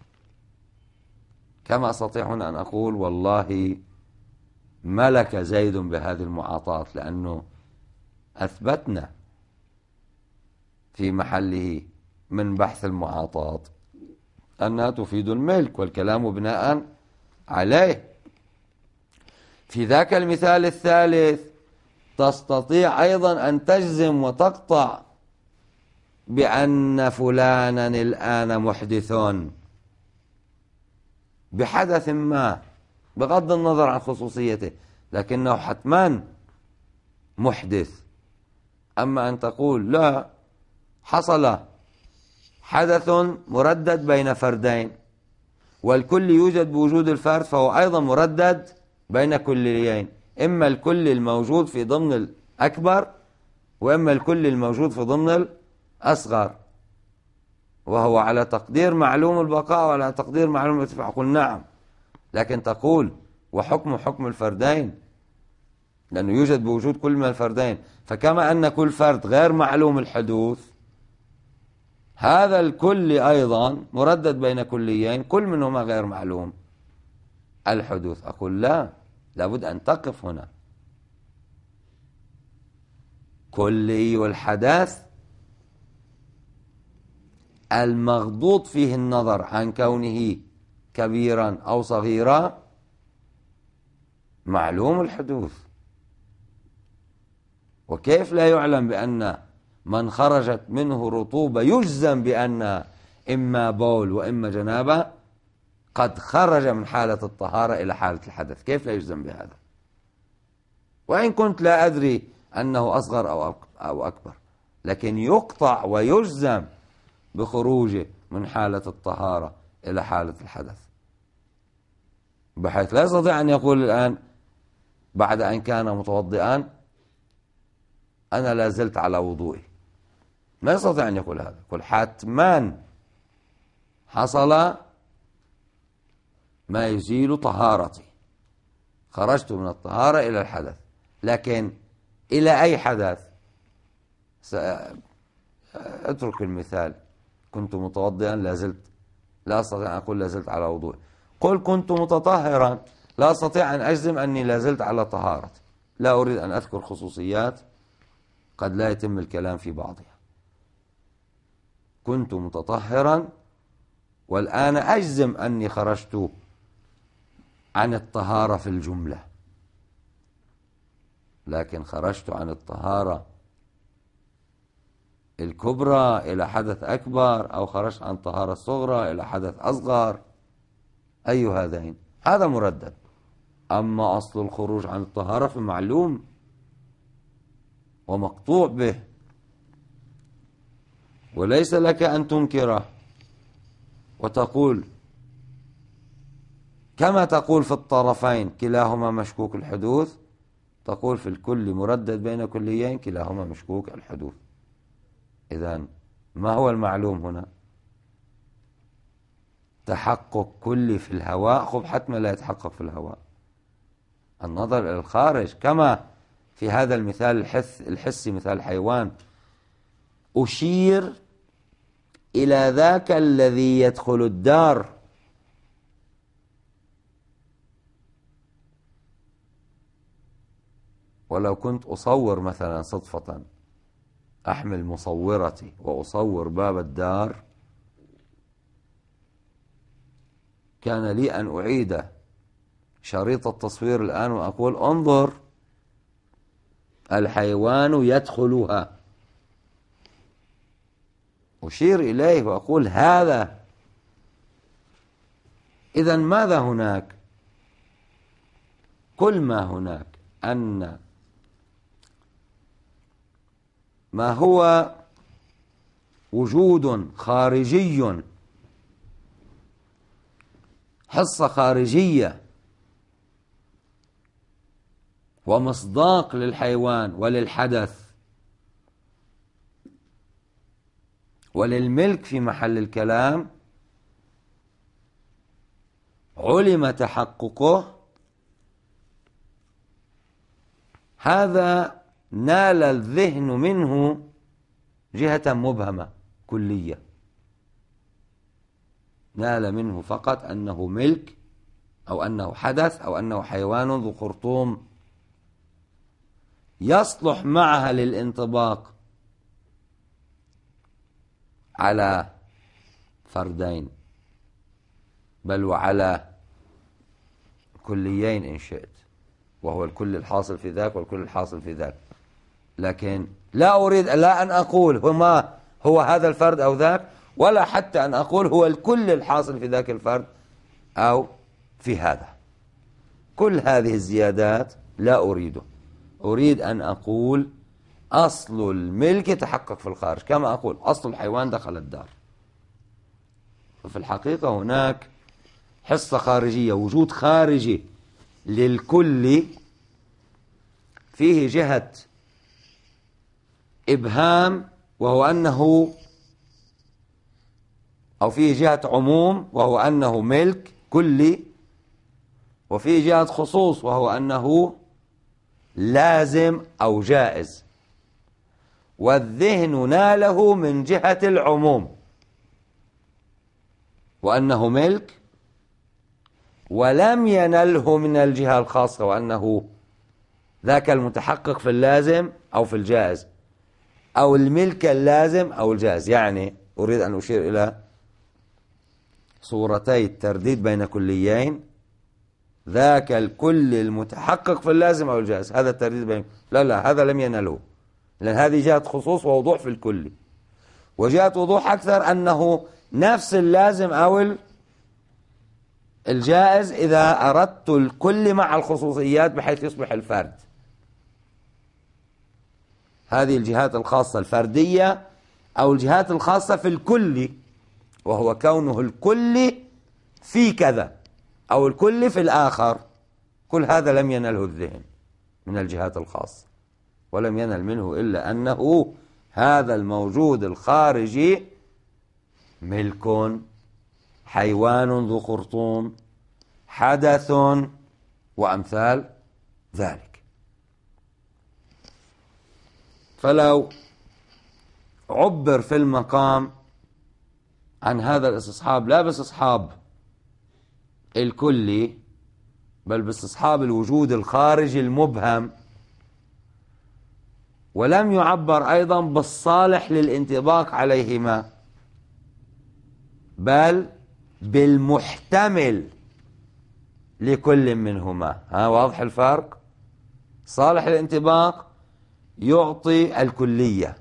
كما أستطيع هنا أن أقول والله ملك زيد بهذه المعاطاة، لأنه أثبتنا في محله من بحث المعاطاة أنها تفيد الملك، والكلام بناء عليه. في ذاك المثال الثالث تستطيع أيضا أن تجزم وتقطع بأن فلانا الآن محدث بحدث ما بغض النظر عن خصوصيته، لكنه حتما محدث. أما أن تقول لا، حصل حدث مردد بين فردين والكل يوجد بوجود الفرد، فهو أيضا مردد بين كليين، إما الكل الموجود في ضمن الأكبر وإما الكل الموجود في ضمن الأصغر، وهو على تقدير معلوم البقاء وعلى تقدير معلوم الارتفاع. أقول نعم، لكن تقول وحكم حكم الفردين، لأنه يوجد بوجود كل من الفردين، فكما أن كل فرد غير معلوم الحدوث، هذا الكل أيضا مردد بين كليين كل منهما غير معلوم الحدوث. أقول لا، لابد أن تقف هنا. كلي الحدث المغضوض فيه النظر عن كونه كبيرا أو صغيرا معلوم الحدوث. وكيف لا يعلم بأن من خرجت منه رطوبة يجزم بأن إما بول وإما جنابة قد خرج من حالة الطهارة إلى حالة الحدث؟ كيف لا يجزم بهذا؟ وإن كنت لا أدري أنه أصغر أو أكبر، لكن يقطع ويجزم بخروجه من حالة الطهارة إلى حالة الحدث، بحيث لا يستطيع أن يقول الآن بعد أن كان متوضئا أنا لا زلت على وضوئي. ما يستطيع أن يقول هذا. يقول حتما حصل ما يزيل طهارتي، خرجت من الطهارة إلى الحدث، لكن إلى أي حدث؟ اترك المثال، كنت متوضئا لا زلت لا أستطيع أن أقول لا زلت على وضوء. قل كنت متطهرا، لا أستطيع أن أجزم أني لا زلت على طهارة. لا أريد أن أذكر خصوصيات قد لا يتم الكلام في بعضها. كنت متطهرا والآن أجزم أني خرجت عن الطهارة في الجملة، لكن خرجت عن الطهارة الكبرى إلى حدث أكبر، أو خرجت عن الطهارة الصغرى إلى حدث أصغر، أي هذين؟ هذا مردد. أما أصل الخروج عن الطهارة فمعلوم ومقطوع به، وليس لك أن تنكره وتقول كما تقول في الطرفين كلاهما مشكوك الحدوث، تقول في الكل مردد بين كليين كلاهما مشكوك الحدوث. إذن ما هو المعلوم هنا؟ تحقق كلي في الهواء، خب حتما لا يتحقق في الهواء. النظر إلى الخارج كما في هذا المثال الحس الحسي مثال الحيوان، أشير إلى ذاك الذي يدخل الدار ولو كنت أصور مثلا صدفة، أحمل مصورتي وأصور باب الدار، كان لي أن أعيد شريط التصوير الآن وأقول انظر الحيوان يدخلها، أشير إليه وأقول هذا. إذن ماذا هناك؟ كل ما هناك أن ما هو وجود خارجي، حصة خارجية ومصداق للحيوان وللحدث وللملك في محل الكلام، علم تحققه، هذا نال الذهن منه جهة مبهمة كلية، نال منه فقط أنه ملك أو أنه حدث أو أنه حيوان ذو خرطوم يصلح معها للانطباق على فردين، بل وعلى كليين إن شئت، وهو الكل الحاصل في ذاك والكل الحاصل في ذاك. لكن لا أريد لا أن أقول هما هو هذا الفرد أو ذاك، ولا حتى أن أقول هو الكل الحاصل في ذاك الفرد أو في هذا. كل هذه الزيادات لا أريده. أريد أن أقول أصل الملك يتحقق في الخارج، كما أقول أصل الحيوان دخل الدار. ففي الحقيقة هناك حصة خارجية، وجود خارجي للكل فيه جهة إبهام وهو أنه، أو فيه جهة عموم وهو أنه ملك كلي، وفيه جهة خصوص وهو أنه لازم أو جائز، والذهن ناله من جهة العموم وأنه ملك، ولم ينله من الجهة الخاصة وأنه ذاك المتحقق في اللازم أو في الجائز، أو الملك اللازم أو الجائز. يعني أريد أن أشير إلى صورتي الترديد بين كليين، ذاك الكل المتحقق في اللازم أو الجائز، هذا الترديد بين لا لا هذا لم ينله، لأن هذه جهة خصوص ووضوح في الكل، وجهة وضوح أكثر أنه نفس اللازم أو الجائز إذا أردت الكل مع الخصوصيات بحيث يصبح الفرد. هذه الجهات الخاصة الفردية أو الجهات الخاصة في الكل، وهو كونه الكل في كذا أو الكل في الآخر، كل هذا لم ينله الذهن من الجهات الخاصة، ولم ينل منه إلا أنه هذا الموجود الخارجي ملك، حيوان ذو خرطوم، حدث، وأمثال ذلك. فلو عبر في المقام عن هذا الاستصحاب لا باستصحاب الكلي، بل باستصحاب الوجود الخارجي المبهم، ولم يعبر أيضا بالصالح للانطباق عليهما، بل بالمحتمل لكل منهما. ها واضح الفرق؟ صالح الانطباق يعطي الكلية،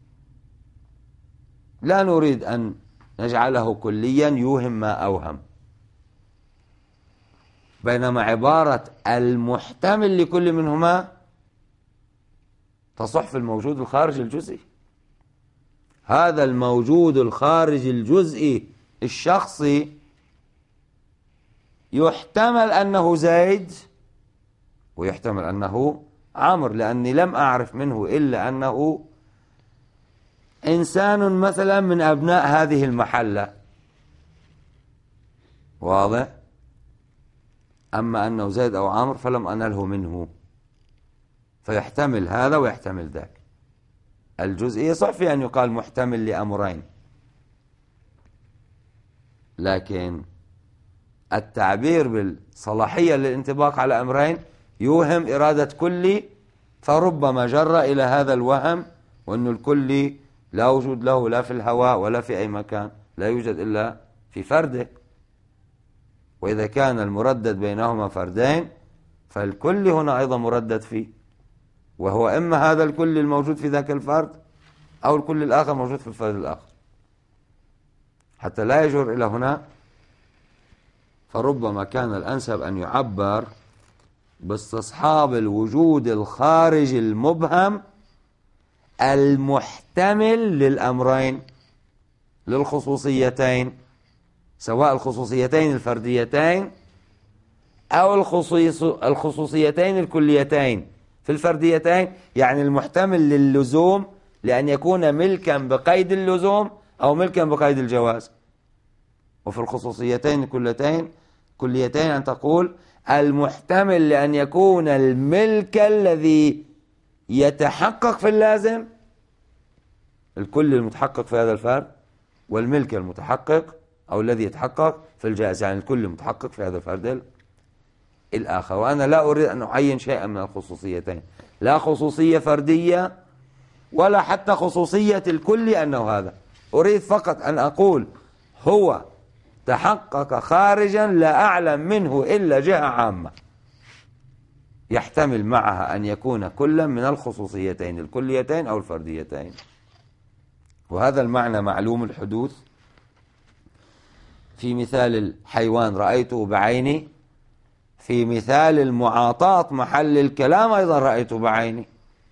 لا نريد أن نجعله كليا يوهم ما أوهم، بينما عبارة المحتمل لكل منهما تصح في الموجود الخارجي الجزئي. هذا الموجود الخارجي الجزئي الشخصي يحتمل أنه زيد ويحتمل أنه عمرو، لأني لم أعرف منه إلا أنه إنسان مثلا من أبناء هذه المحلة، واضح؟ أما أنه زيد أو عمرو فلم أنله منه، فيحتمل هذا ويحتمل ذاك. الجزئية صح في أن يقال محتمل لأمرين، لكن التعبير بالصلاحية للانطباق على أمرين يوهم إرادة كلي، فربما جر إلى هذا الوهم، وأن الكلي لا وجود له لا في الهواء ولا في أي مكان، لا يوجد إلا في فرده. وإذا كان المردد بينهما فردين فالكل هنا أيضا مردد فيه، وهو إما هذا الكل الموجود في ذاك الفرد أو الكل الآخر موجود في الفرد الآخر، حتى لا يجر إلى هنا. فربما كان الأنسب أن يعبر باستصحاب الوجود الخارجي المبهم المحتمل للأمرين، للخصوصيتين، سواء الخصوصيتين الفرديتين أو الخصوصيتين الكليتين. في الفرديتين يعني المحتمل للزوم لأن يكون ملكا بقيد اللزوم أو ملكا بقيد الجواز. وفي الخصوصيتين الكليتين كليتين أن تقول المحتمل لأن يكون الملك الذي يتحقق في اللازم، الكل المتحقق في هذا الفرد، والملك المتحقق أو الذي يتحقق في الجائز، يعني الكل متحقق في هذا الفرد الآخر. وأنا لا أريد أن أعين شيئا من الخصوصيتين، لا خصوصية فردية ولا حتى خصوصية الكل أنه هذا، أريد فقط أن أقول هو تحقق خارجا لا أعلم منه إلا جهة عامة يحتمل معها أن يكون كلا من الخصوصيتين الكليتين أو الفرديتين. وهذا المعنى معلوم الحدوث. في مثال الحيوان رأيته بعيني، في مثال المعاطاة محل الكلام أيضا رأيته بعيني.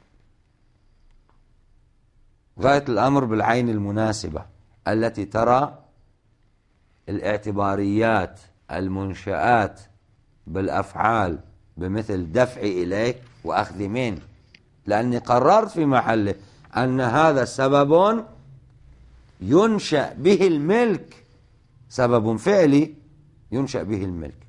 غاية الأمر بالعين المناسبة التي ترى الاعتباريات المنشآت بالأفعال بمثل دفع إليك وأخذ منه، لأني قررت في محله أن هذا سبب ينشأ به الملك، سبب فعلي ينشأ به الملك،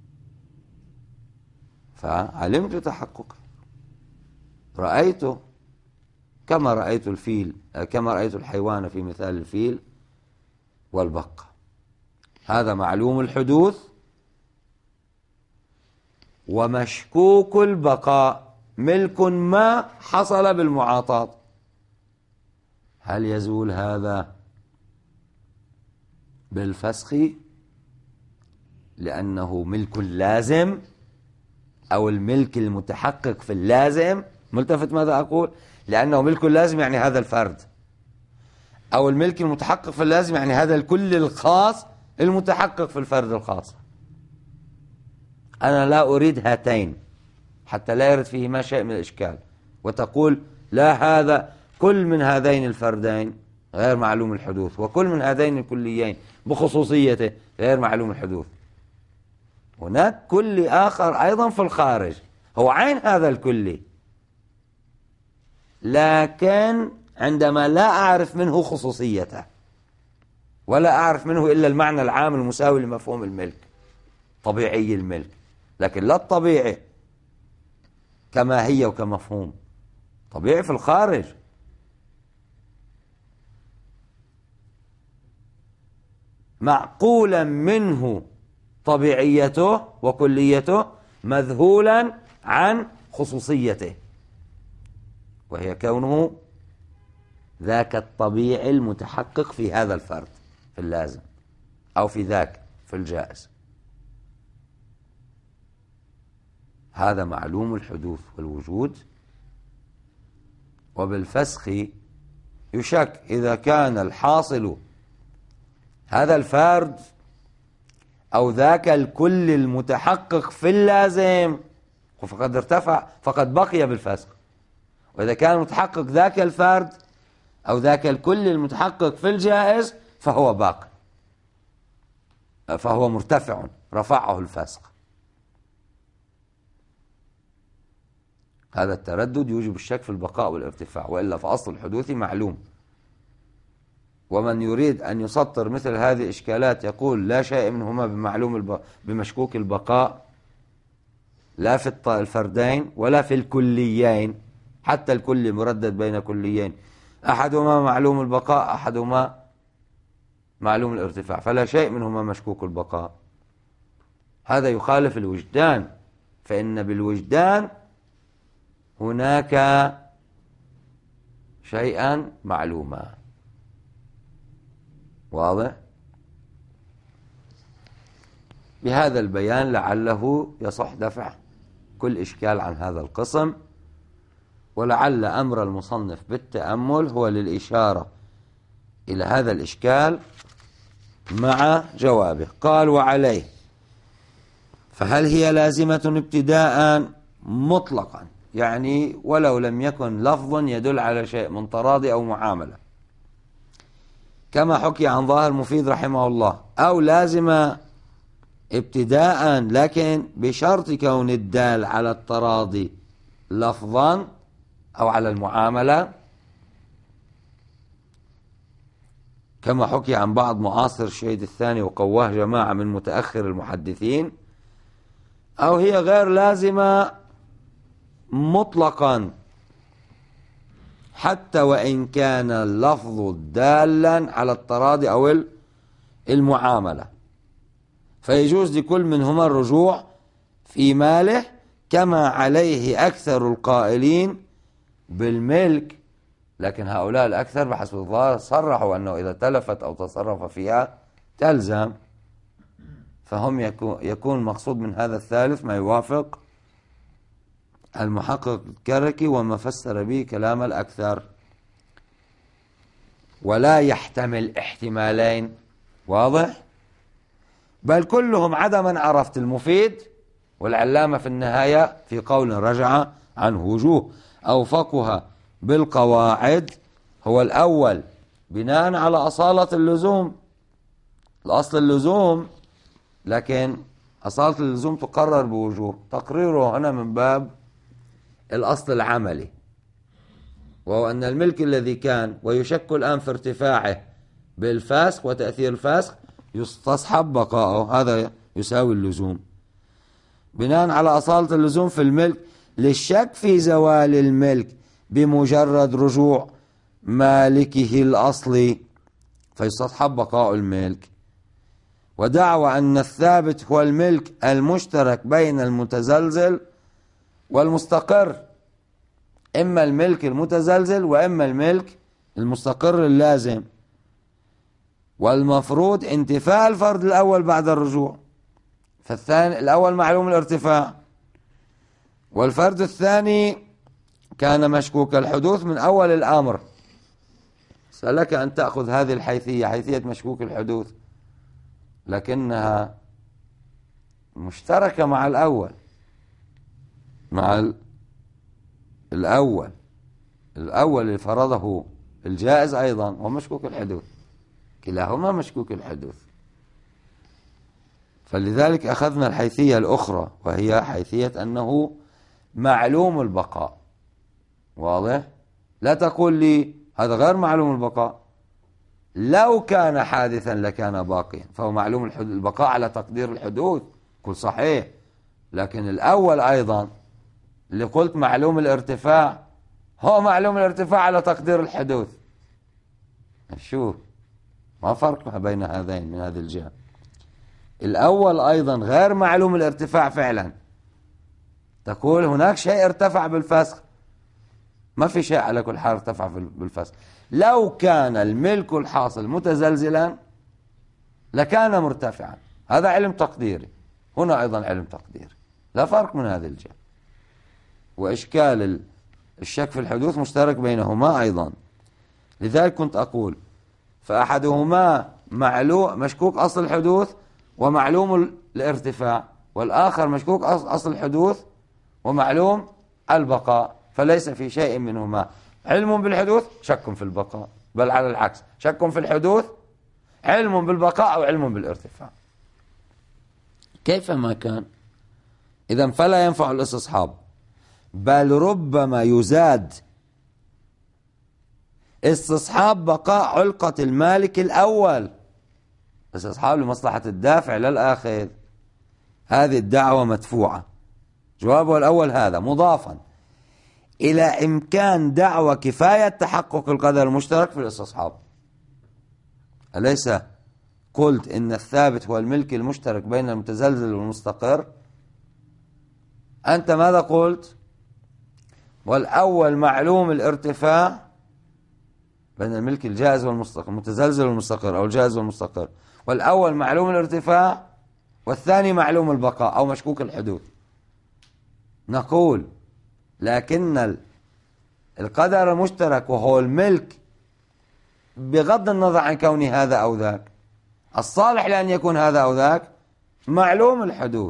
فعلمت تحققه، رأيته كما رأيت الفيل، كما رأيت الحيوان في مثال الفيل والبقة. هذا معلوم الحدوث. ومشكوك البقاء ملك ما حصل بالمعاطاة، هل يزول هذا بالفسخ لأنه ملك لازم، أو الملك المتحقق في اللازم؟ ملتفت ماذا أقول؟ لأنه ملك لازم يعني هذا الفرد، أو الملك المتحقق في اللازم يعني هذا الكل الخاص المتحقق في الفرد الخاص. أنا لا أريد هاتين حتى لا يرد فيهما شيء من الإشكال، وتقول لا هذا كل من هذين الفردين غير معلوم الحدوث، وكل من هذين الكليين بخصوصيته غير معلوم الحدوث. هناك كل آخر أيضا في الخارج هو عين هذا الكلي، لكن عندما لا أعرف منه خصوصيته ولا أعرف منه إلا المعنى العام المساوي لمفهوم الملك، طبيعي الملك، لكن لا الطبيعي كما هي وكمفهوم، طبيعي في الخارج. معقولا منه طبيعيته وكليته مذهولا عن خصوصيته، وهي كونه ذاك الطبيعي المتحقق في هذا الفرد في اللازم أو في ذاك في الجائز. هذا معلوم الحدوث والوجود. وبالفسخ يشك إذا كان الحاصل هذا الفرد أو ذاك الكل المتحقق في اللازم فقد ارتفع، فقد بقي بالفسخ. وإذا كان متحقق ذاك الفرد أو ذاك الكل المتحقق في الجائز فهو باق، فهو مرتفع، رفعه الفسخ. هذا التردد يوجب الشك في البقاء والارتفاع، وإلا فأصل الحدوث معلوم. ومن يريد أن يسطر مثل هذه الإشكالات يقول لا شيء منهما بمعلوم الب... بمشكوك البقاء، لا في الفردين ولا في الكليين، حتى الكل مردد بين كليين، أحدهما معلوم البقاء أحدهما معلوم الارتفاع، فلا شيء منهما مشكوك البقاء. هذا يخالف الوجدان، فإن بالوجدان هناك شيئا معلوما. واضح؟ بهذا البيان لعله يصح دفع كل إشكال عن هذا القسم، ولعل أمر المصنف بالتأمل هو للإشارة إلى هذا الإشكال مع جوابه. قال وعليه فهل هي لازمة ابتداء مطلقا، يعني ولو لم يكن لفظ يدل على شيء من تراضي أو معاملة كما حكي عن ظاهر مفيد رحمه الله، أو لازم ابتداء لكن بشرط كون الدال على التراضي لفظا أو على المعاملة كما حكي عن بعض معاصر الشهيد الثاني وقواه جماعة من متأخر المحدثين، أو هي غير لازمة مطلقا حتى وإن كان اللفظ دالا على التراضي أو المعاملة، فيجوز لكل منهما الرجوع في ماله كما عليه أكثر القائلين بالملك. لكن هؤلاء الأكثر بحسب الظاهر صرحوا أنه إذا تلفت أو تصرف فيها تلزم، فهم يكون, يكون مقصود من هذا الثالث ما يوافق المحقق الكركي وما فسر به كلام الأكثر، ولا يحتمل احتمالين. واضح؟ بل كلهم عدا من عرفت المفيد والعلامة في النهاية في قول رجع عنه وجوه أوفقها بالقواعد هو الأول بناء على أصالة اللزوم، الأصل اللزوم، لكن أصالة اللزوم تقرر بوجوه، تقريره هنا من باب الأصل العملي، وهو أن الملك الذي كان ويشك الآن في ارتفاعه بالفاسق وتأثير الفاسق يستصحب بقاؤه، هذا يساوي اللزوم بناء على أصالة اللزوم في الملك للشك في زوال الملك بمجرد رجوع مالكه الأصلي فيستصحب بقاء الملك. ودعوى أن الثابت هو الملك المشترك بين المتزلزل والمستقر، إما الملك المتزلزل وإما الملك المستقر اللازم، والمفروض انتفاء الفرد الأول بعد الرجوع، فالثاني الأول معلوم الارتفاع، والفرد الثاني كان مشكوك الحدوث من أول الأمر. سألك أن تأخذ هذه الحيثية، حيثية مشكوك الحدوث، لكنها مشتركة مع الأول، مع الأول الأول اللي فرضه الجائز أيضا ومشكوك الحدوث، كلاهما مشكوك الحدوث. فلذلك أخذنا الحيثية الأخرى وهي حيثية أنه معلوم البقاء. واضح؟ لا تقول لي هذا غير معلوم البقاء، لو كان حادثا لكان باقيا، فهو معلوم البقاء على تقدير الحدوث، قل صحيح، لكن الأول أيضا اللي قلت معلوم الارتفاع هو معلوم الارتفاع على تقدير الحدوث. شوف ما فرق بين هذين من هذه الجهة. الأول أيضا غير معلوم الارتفاع فعلا، تقول هناك شيء ارتفع بالفسخ، ما في شيء على كل حال ارتفع بالفسخ. لو كان الملك الحاصل متزلزلا لكان مرتفعا، هذا علم تقديري، هنا أيضا علم تقديري، لا فرق من هذه الجهة. وإشكال الشك في الحدوث مشترك بينهما أيضا. لذلك كنت أقول فأحدهما معلوم مشكوك أصل الحدوث ومعلوم الارتفاع، والآخر مشكوك أصل الحدوث ومعلوم البقاء، فليس في شيء منهما علم بالحدوث شك في البقاء، بل على العكس، شك في الحدوث علم بالبقاء أو علم بالارتفاع. كيفما كان إذن فلا ينفع الاستصحاب، بل ربما يزاد استصحاب بقاء علقة المالك الأول، استصحاب لمصلحة الدافع للآخذ. هذه الدعوة مدفوعة، جوابها الأول هذا مضافا إلى إمكان دعوة كفاية تحقق القدر المشترك في الاستصحاب. أليس قلت إن الثابت هو الملك المشترك بين المتزلزل والمستقر؟ أنت ماذا قلت؟ والأول معلوم الارتفاع بين الملك الجائز والمستقر، المتزلزل والمستقر أو الجائز والمستقر، والأول معلوم الارتفاع والثاني معلوم البقاء أو مشكوك الحدوث. نقول لكن القدر المشترك وهو الملك بغض النظر عن كون هذا أو ذاك، الصالح لأن يكون هذا أو ذاك معلوم الحدوث،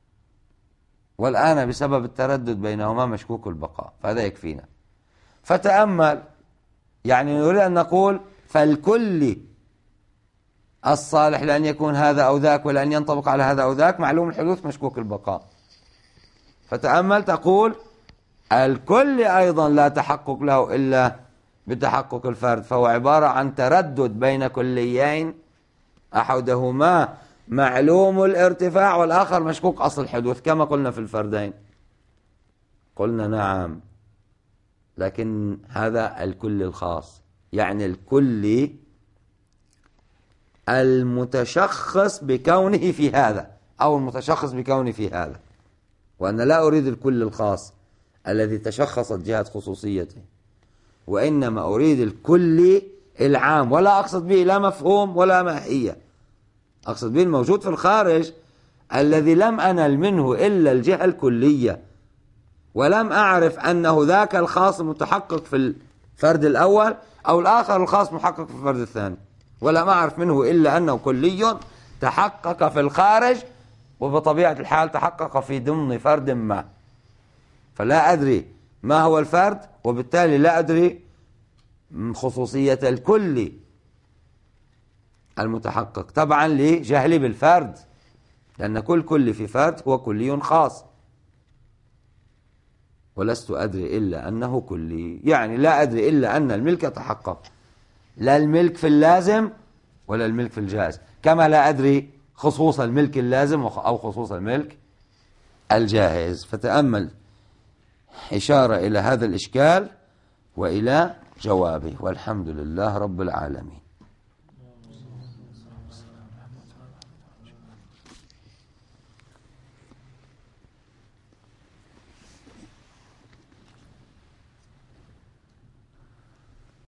والآن بسبب التردد بينهما مشكوك البقاء، فهذا يكفينا. فتأمل، يعني نريد أن نقول فالكل الصالح لأن يكون هذا أو ذاك ولأن ينطبق على هذا أو ذاك معلوم الحدوث مشكوك البقاء. فتأمل تقول الكل أيضا لا تحقق له إلا بتحقق الفرد، فهو عبارة عن تردد بين كليين، أحدهما معلوم الارتفاع والآخر مشكوك أصل الحدوث كما قلنا في الفردين. قلنا نعم، لكن هذا الكل الخاص، يعني الكل المتشخص بكونه في هذا أو المتشخص بكونه في هذا، وأنا لا أريد الكل الخاص الذي تشخصت جهة خصوصيته، وإنما أريد الكل العام، ولا أقصد به لا مفهوم ولا ماهية، أقصد به الموجود في الخارج الذي لم أنل منه إلا الجهة الكلية، ولم أعرف أنه ذاك الخاص متحقق في الفرد الأول أو الآخر الخاص محقق في الفرد الثاني، ولم أعرف منه إلا أنه كلي تحقق في الخارج وبطبيعة الحال تحقق في ضمن فرد ما، فلا أدري ما هو الفرد، وبالتالي لا أدري خصوصية الكل المتحقق، طبعا لجهلي بالفرد، لأن كل كل في فرد هو كلي خاص، ولست أدري إلا أنه كلي، يعني لا أدري إلا أن الملك تحقق، لا الملك في اللازم ولا الملك في الجائز، كما لا أدري خصوص الملك اللازم أو خصوص الملك الجائز. فتأمل إشارة إلى هذا الإشكال وإلى جوابه، والحمد لله رب العالمين.